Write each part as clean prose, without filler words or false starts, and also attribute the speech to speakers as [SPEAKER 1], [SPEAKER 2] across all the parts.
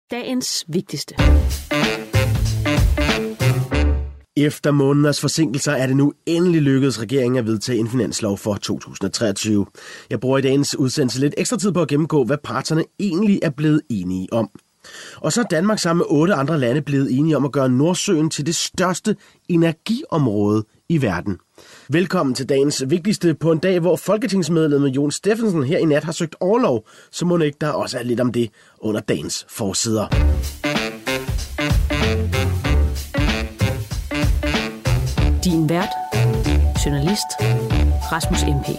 [SPEAKER 1] Dagens vigtigste.
[SPEAKER 2] Efter måneders forsinkelser er det nu endelig lykkedes regeringen at vedtage en finanslov for 2023. Jeg bruger i dagens udsendelse lidt ekstra tid på at gennemgå, hvad parterne egentlig er blevet enige om. Og så er Danmark sammen med 8 andre lande blevet enige om at gøre Nordsøen til det største energiområde i verden. Velkommen til dagens vigtigste på en dag, hvor folketingsmedlemmet Jon Stephensen her i nat har søgt orlov, så må ikke der også er lidt om det under dagens forsider.
[SPEAKER 1] Din vært, journalist Rasmus MP.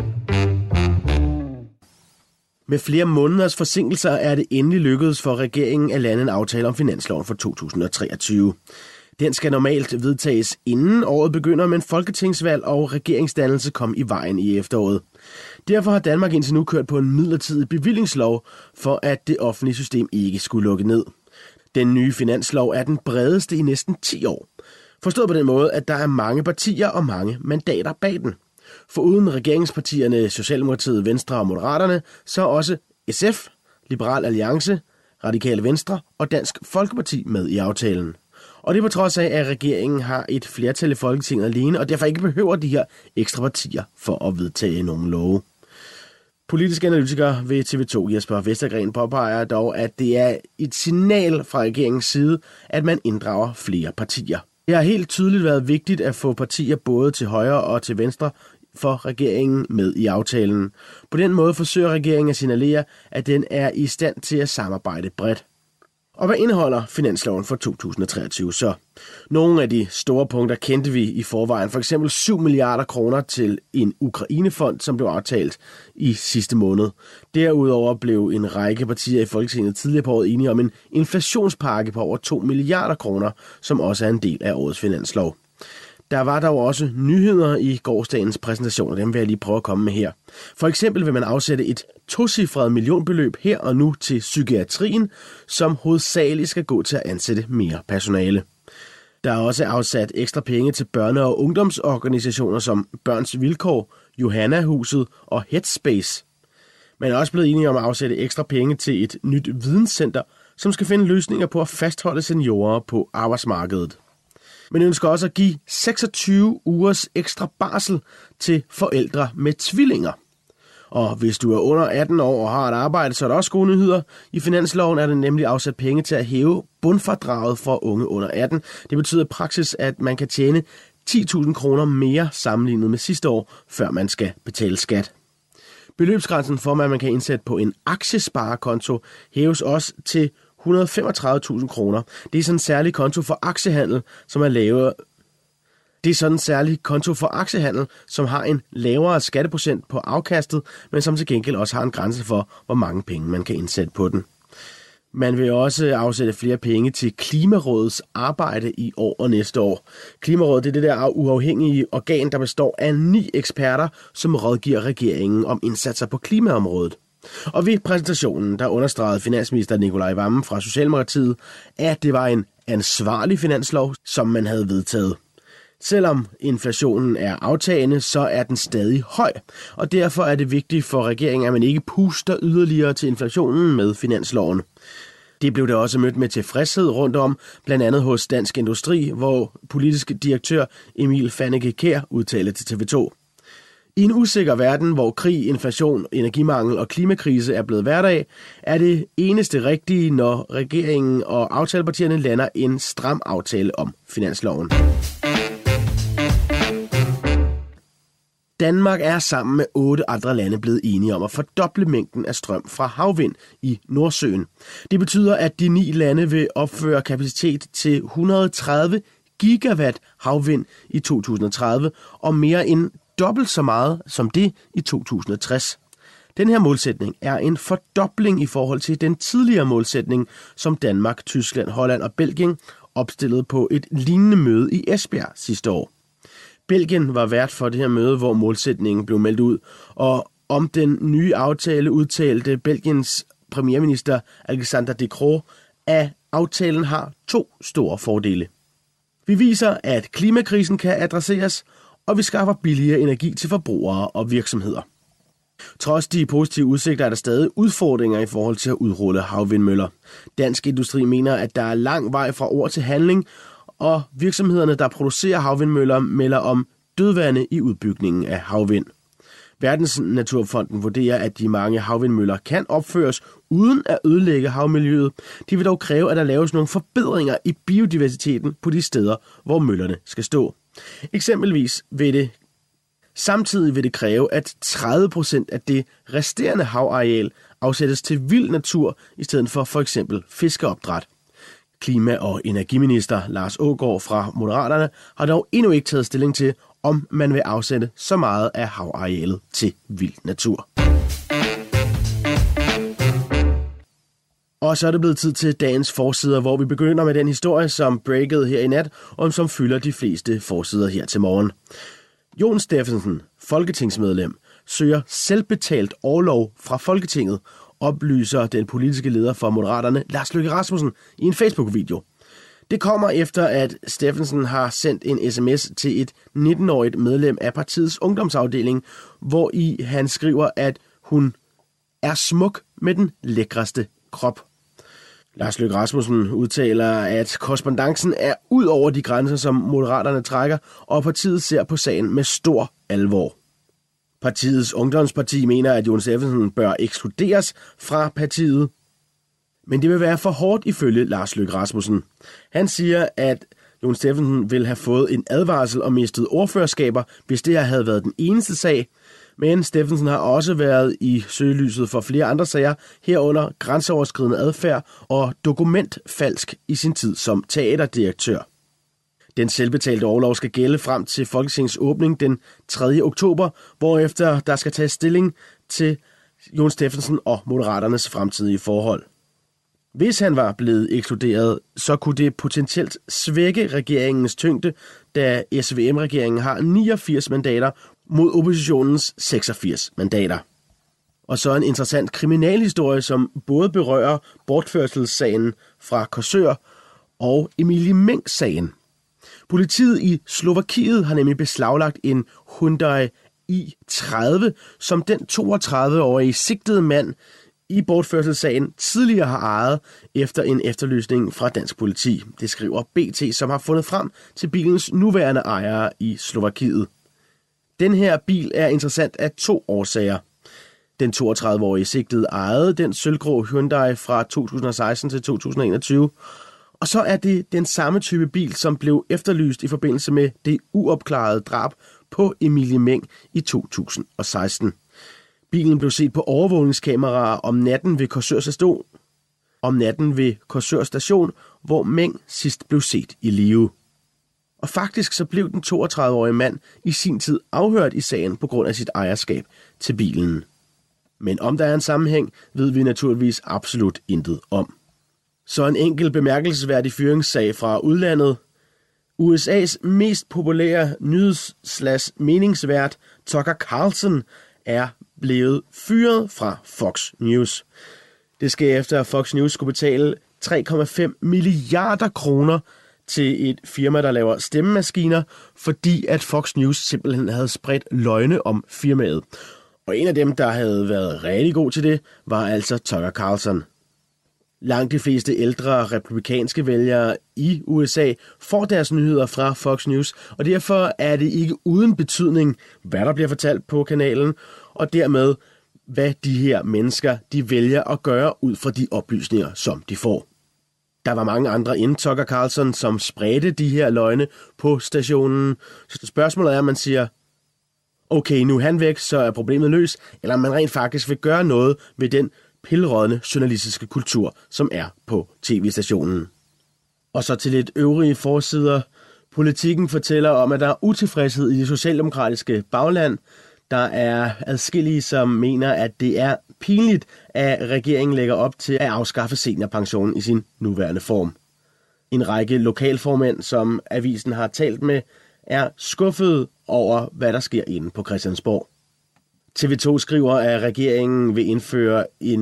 [SPEAKER 2] Med flere måneders forsinkelser er det endelig lykkedes for regeringen at lande en aftale om finansloven for 2023. Den skal normalt vedtages inden året begynder, men folketingsvalg og regeringsdannelse kom i vejen i efteråret. Derfor har Danmark indtil nu kørt på en midlertidig bevillingslov, for at det offentlige system ikke skulle lukke ned. Den nye finanslov er den bredeste i næsten 10 år. Forstået på den måde, at der er mange partier og mange mandater bag den. Foruden regeringspartierne Socialdemokratiet, Venstre og Moderaterne, så også SF, Liberal Alliance, Radikale Venstre og Dansk Folkeparti med i aftalen. Og det på trods af, at regeringen har et flertal i Folketinget alene, og derfor ikke behøver de her ekstra partier for at vedtage nogle love. Politisk analytiker ved TV2 Jesper Vestergren påpeger dog, at det er et signal fra regeringens side, at man inddrager flere partier. Det har helt tydeligt været vigtigt at få partier både til højre og til venstre for regeringen med i aftalen. På den måde forsøger regeringen at signalere, at den er i stand til at samarbejde bredt. Og hvad indeholder finansloven for 2023 så? Nogle af de store punkter kendte vi i forvejen. For eksempel 7 milliarder kroner til en Ukrainefond, som blev aftalt i sidste måned. Derudover blev en række partier i Folketinget tidligere på året enige om en inflationspakke på over 2 milliarder kroner, som også er en del af årets finanslov. Der var dog også nyheder i gårsdagens præsentation, og dem vil jeg lige prøve at komme med her. For eksempel vil man afsætte et 2-cifret millionbeløb her og nu til psykiatrien, som hovedsageligt skal gå til at ansætte mere personale. Der er også afsat ekstra penge til børne- og ungdomsorganisationer som Børns Vilkår, Johanna-huset og Headspace. Man er også blevet enige om at afsætte ekstra penge til et nyt videnscenter, som skal finde løsninger på at fastholde seniorer på arbejdsmarkedet. Men ønsker også at give 26 ugers ekstra barsel til forældre med tvillinger. Og hvis du er under 18 år og har et arbejde, så er der også gode nyheder. I finansloven er der nemlig afsat penge til at hæve bundfradraget for unge under 18. Det betyder i praksis, at man kan tjene 10.000 kroner mere sammenlignet med sidste år, før man skal betale skat. Beløbsgrænsen for, hvad man kan indsætte på en aktiesparekonto, hæves også til 135.000 kroner. Det er sådan en særlig konto for aktiehandel, som er lavere. Det er sådan en særlig konto for aktiehandel, som har en lavere skatteprocent på afkastet, men som til gengæld også har en grænse for, hvor mange penge man kan indsætte på den. Man vil også afsætte flere penge til Klimarådets arbejde i år og næste år. Klimarådet det er det der uafhængige organ, der består af 9 eksperter, som rådgiver regeringen om indsatser på klimaområdet. Og ved præsentationen, der understregede finansminister Nicolai Wammen fra Socialdemokratiet, at det var en ansvarlig finanslov, som man havde vedtaget. Selvom inflationen er aftagende, så er den stadig høj, og derfor er det vigtigt for regeringen, at man ikke puster yderligere til inflationen med finansloven. Det blev det også mødt med tilfredshed rundt om, blandt andet hos Dansk Industri, hvor politisk direktør Emil Fanneke Kjær udtalte til TV2. I en usikker verden, hvor krig, inflation, energimangel og klimakrise er blevet hverdag, er det eneste rigtige, når regeringen og aftalepartierne lander en stram aftale om finansloven. Danmark er sammen med 8 andre lande blevet enige om at fordoble mængden af strøm fra havvind i Nordsøen. Det betyder, at de 9 lande vil opføre kapacitet til 130 gigawatt havvind i 2030 og mere end dobbelt så meget som det i 2060. Den her målsætning er en fordobling i forhold til den tidligere målsætning, som Danmark, Tyskland, Holland og Belgien opstillede på et lignende møde i Esbjerg sidste år. Belgien var vært for det her møde, hvor målsætningen blev meldt ud, og om den nye aftale udtalte Belgiens premierminister Alexander De Croo, at aftalen har 2 store fordele. Vi viser, at klimakrisen kan adresseres, og vi skaffer billigere energi til forbrugere og virksomheder. Trods de positive udsigter er der stadig udfordringer i forhold til at udrulle havvindmøller. Dansk Industri mener, at der er lang vej fra ord til handling, og virksomhederne, der producerer havvindmøller, melder om dødvande i udbygningen af havvind. Verdensnaturfonden vurderer, at de mange havvindmøller kan opføres uden at ødelægge havmiljøet. De vil dog kræve, at der laves nogle forbedringer i biodiversiteten på de steder, hvor møllerne skal stå. Eksempelvis samtidig vil det kræve, at 30% af det resterende havareal afsættes til vild natur i stedet for eksempel fiskeopdræt. Klima- og energiminister Lars Aagaard fra Moderaterne har dog endnu ikke taget stilling til, om man vil afsætte så meget af havarealet til vild natur. Og så er det blevet tid til dagens forsider, hvor vi begynder med den historie, som breakede her i nat, og som fylder de fleste forsider her til morgen. Jon Stephensen, folketingsmedlem, søger selvbetalt orlov fra Folketinget, oplyser den politiske leder for Moderaterne, Lars Løkke Rasmussen, i en Facebook-video. Det kommer efter, at Stephensen har sendt en sms til et 19-årigt medlem af partiets ungdomsafdeling, hvor i han skriver, at hun er smuk med den lækreste krop. Lars Løkke Rasmussen udtaler, at korrespondancen er ud over de grænser, som Moderaterne trækker, og partiet ser på sagen med stor alvor. Partiets ungdomsparti mener, at Jon Stephensen bør ekskluderes fra partiet, men det vil være for hårdt ifølge Lars Løkke Rasmussen. Han siger, at Jon Stephensen ville have fået en advarsel og mistet ordførerskaber, hvis det her havde været den eneste sag. Men Stephensen har også været i søgelyset for flere andre sager, herunder grænseoverskridende adfærd og dokumentfalsk i sin tid som teaterdirektør. Den selvbetalte orlov skal gælde frem til Folketingets åbning den 3. oktober, hvorefter der skal tages stilling til Jon Stephensen og Moderaternes fremtidige forhold. Hvis han var blevet ekskluderet, så kunne det potentielt svække regeringens tyngde, da SVM-regeringen har 89 mandater mod oppositionens 86 mandater. Og så en interessant kriminalhistorie, som både berører bortførselssagen fra Korsør og Emilie Meng-sagen. Politiet i Slovakiet har nemlig beslaglagt en Hyundai i30, som den 32-årige sigtede mand i bortførselssagen tidligere har ejet efter en efterlysning fra dansk politi. Det skriver BT, som har fundet frem til bilens nuværende ejere i Slovakiet. Den her bil er interessant af 2 årsager. Den 32-årige sigtede ejede den sølvgrå Hyundai fra 2016 til 2021, og så er det den samme type bil, som blev efterlyst i forbindelse med det uopklarede drab på Emilie Meng i 2016. Bilen blev set på overvågningskameraer om natten ved Korsør Station, hvor Meng sidst blev set i live. Og faktisk så blev den 32-årige mand i sin tid afhørt i sagen på grund af sit ejerskab til bilen. Men om der er en sammenhæng, ved vi naturligvis absolut intet om. Så en enkelt bemærkelsesværdig fyringssag fra udlandet. USA's mest populære nyheds-meningsvært Tucker Carlson er blevet fyret fra Fox News. Det sker efter, at Fox News skulle betale 3,5 milliarder kroner til et firma, der laver stemmemaskiner, fordi at Fox News simpelthen havde spredt løgne om firmaet. Og en af dem, der havde været rigtig god til det, var altså Tucker Carlson. Langt de fleste ældre republikanske vælgere i USA får deres nyheder fra Fox News, og derfor er det ikke uden betydning, hvad der bliver fortalt på kanalen, og dermed, hvad de her mennesker de vælger at gøre ud fra de oplysninger, som de får. Der var mange andre end Tucker Carlson, som spredte de her løgne på stationen. Så spørgsmålet er, om man siger, okay, nu er han væk, så er problemet løs, eller om man rent faktisk vil gøre noget ved den pilrådne journalistiske kultur, som er på tv-stationen. Og så til lidt øvrige forsider. Politikken fortæller om, at der er utilfredshed i det socialdemokratiske bagland. Der er adskillige, som mener, at det er pinligt, at regeringen lægger op til at afskaffe seniorpensionen i sin nuværende form. En række lokalformænd, som avisen har talt med, er skuffet over, hvad der sker inde på Christiansborg. TV2 skriver, at regeringen vil indføre en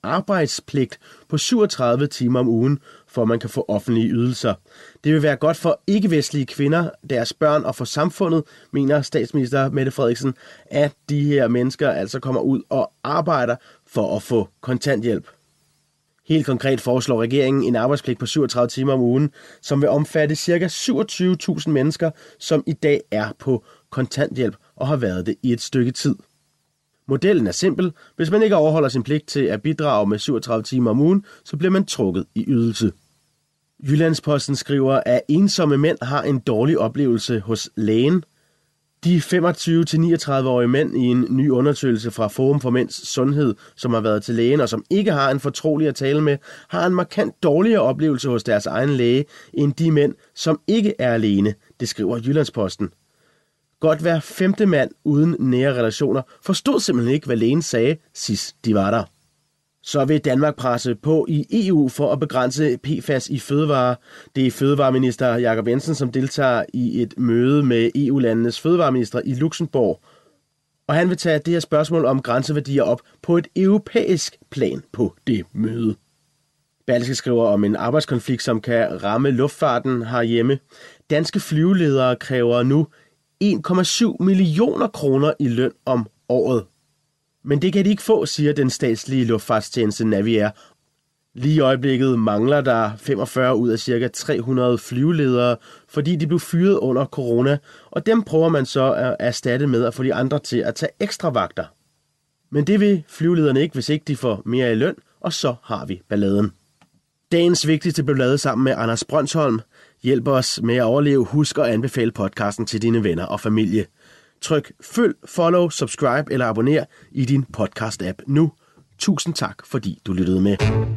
[SPEAKER 2] arbejdspligt på 37 timer om ugen, for at man kan få offentlige ydelser. Det vil være godt for ikke-vestlige kvinder, deres børn og for samfundet, mener statsminister Mette Frederiksen, at de her mennesker altså kommer ud og arbejder for at få kontanthjælp. Helt konkret foreslår regeringen en arbejdspligt på 37 timer om ugen, som vil omfatte ca. 27.000 mennesker, som i dag er på kontanthjælp og har været det i et stykke tid. Modellen er simpel. Hvis man ikke overholder sin pligt til at bidrage med 37 timer om ugen, så bliver man trukket i ydelse. Jyllandsposten skriver, at ensomme mænd har en dårlig oplevelse hos lægen. De 25-39-årige mænd i en ny undersøgelse fra Forum for Mænds Sundhed, som har været til lægen og som ikke har en fortrolig at tale med, har en markant dårligere oplevelse hos deres egen læge end de mænd, som ikke er alene, det skriver Jyllandsposten. Godt hver 5. mand uden nære relationer forstod simpelthen ikke, hvad lægen sagde, sidst de var der. Så vil Danmark presse på i EU for at begrænse PFAS i fødevarer. Det er fødevareminister Jakob Jensen, som deltager i et møde med EU-landenes fødevareministre i Luxembourg. Og han vil tage det her spørgsmål om grænseværdier op på et europæisk plan på det møde. Berlingske skriver om en arbejdskonflikt, som kan ramme luftfarten herhjemme. Danske flyveledere kræver nu 1,7 millioner kroner i løn om året. Men det kan de ikke få, siger den statslige luftfartstjeneste Naviair. Lige i øjeblikket mangler der 45 ud af ca. 300 flyveledere, fordi de blev fyret under corona, og dem prøver man så at erstatte med at få de andre til at tage ekstra vagter. Men det vil flyvelederne ikke, hvis ikke de får mere i løn, og så har vi balladen. Dagens vigtigste blev lavet sammen med Anders Brønsholm. Hjælp os med at overleve. Husk at anbefale podcasten til dine venner og familie. Tryk følg, follow, subscribe eller abonner i din podcast-app nu. Tusind tak, fordi du lyttede med.